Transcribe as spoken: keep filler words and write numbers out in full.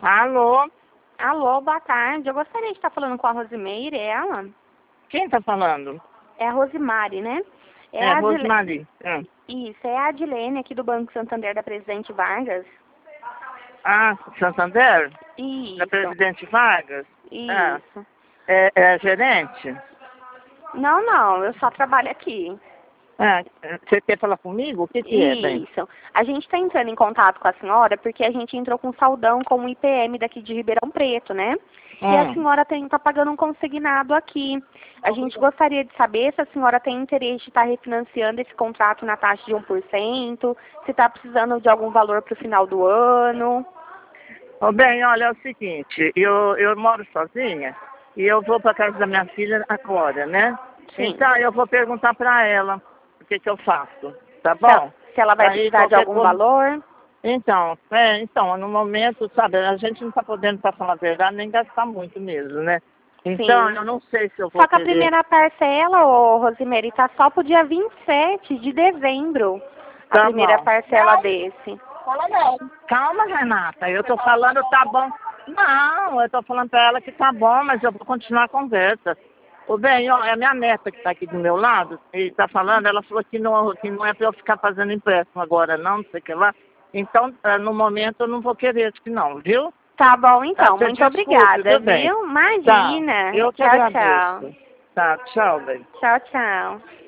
Alô? Alô, boa tarde. Eu gostaria de estar falando com a Rosimeire, é ela? Quem tá falando? É a Rosimari, né? É, a Adile- Rosemary. É. Isso, é a Adilene aqui do Banco Santander da Presidente Vargas. Ah, Santander? Da Isso, Presidente Vargas? Ah, isso. é, é gerente? Não, não, eu só trabalho aqui. Ah, você quer falar comigo? O que que é, bem? Isso. A gente está entrando em contato com a senhora porque a gente entrou com saldão com o I P M daqui de Ribeirão Preto, né? E a Hum. senhora está pagando um consignado aqui. A gente gostaria de saber se a senhora tem interesse de estar refinanciando esse contrato na taxa de um por cento, se está precisando de algum valor para o final do ano. Ô, bem, olha, é o seguinte, eu, eu moro sozinha e eu vou para casa da minha filha agora, né? Sim. Então, eu vou perguntar para ela o que que eu faço, tá Se ela, bom? se ela vai Aí, precisar de qualquer algum coisa- valor. Então, é, então, no momento, sabe, a gente não está podendo, para falar a verdade, nem gastar muito mesmo, né? Então, Sim. eu não sei se eu vou Só que a querer. primeira parcela, ô Rosemary, tá só pro dia vinte e sete de dezembro. A Tá primeira bom. parcela desse. Calma, Renata, eu tô falando, tá bom. Não, eu tô falando pra ela que tá bom, mas eu vou continuar a conversa. Ô, bem, ó, é a minha neta que tá aqui do meu lado, e tá falando, ela falou que não, que não é pra eu ficar fazendo empréstimo agora, não, não sei o que lá. Então, eh, no momento, eu não vou querer isso que não, viu? Tá bom, então. Você Muito desculpe, obrigada, tudo bem. viu? Tá, Imagina. eu que Tchau, tchau. agradeço. Tá, tchau, bem. Tchau, tchau.